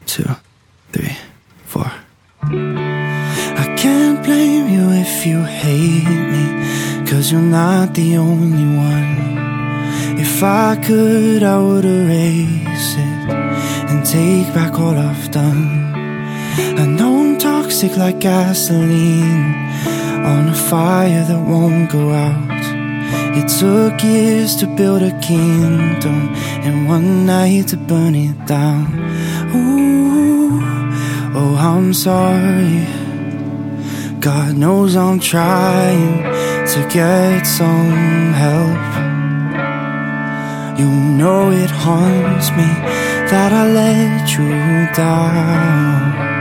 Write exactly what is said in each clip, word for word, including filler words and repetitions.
two, three, four. I can't blame you if you hate me, 'cause you're not the only one. If I could, I would erase it and take back all I've done. I know I'm toxic like gasoline on a fire that won't go out. It took years to build a kingdom and one night to burn it down. Ooh, oh, I'm sorry. God knows I'm trying to get some help. You know it haunts me that I let you down.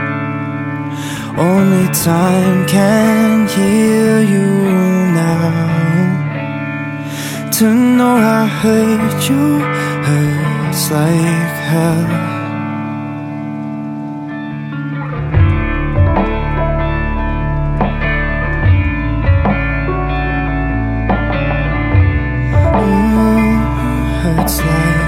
Only time can heal you now. To know I hurt you hurts like hell. Ooh, hurts like.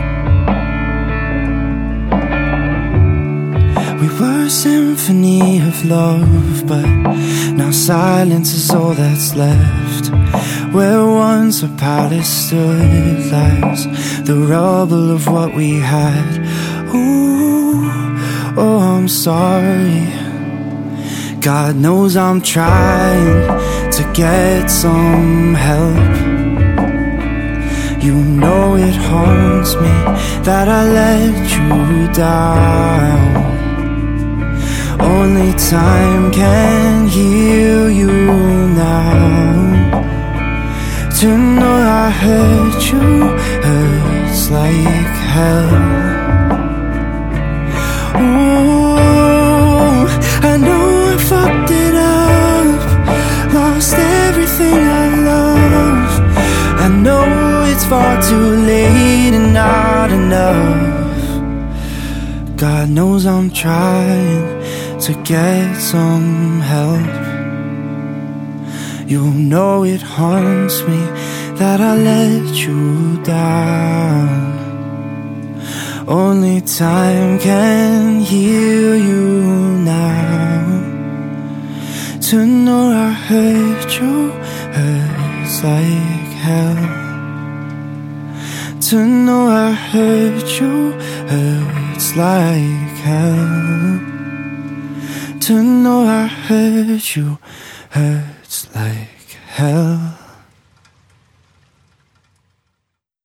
We were a symphony of love, but now silence is all that's left. Where once a palace stood lies the rubble of what we had. Ooh, oh, I'm sorry. God knows I'm trying to get some help. You know it haunts me that I let you down. Only time can heal you now. To know I hurt you hurts like hell. Ooh, I know I fucked it up, lost everything I love. I know it's far too late and not enough. God knows I'm trying to get some help. You know it haunts me that I let you down. Only time can heal you now. To know I hurt you hurts like hell. To know I hurt you hurts like hell. To know I hurt you hurts like hell.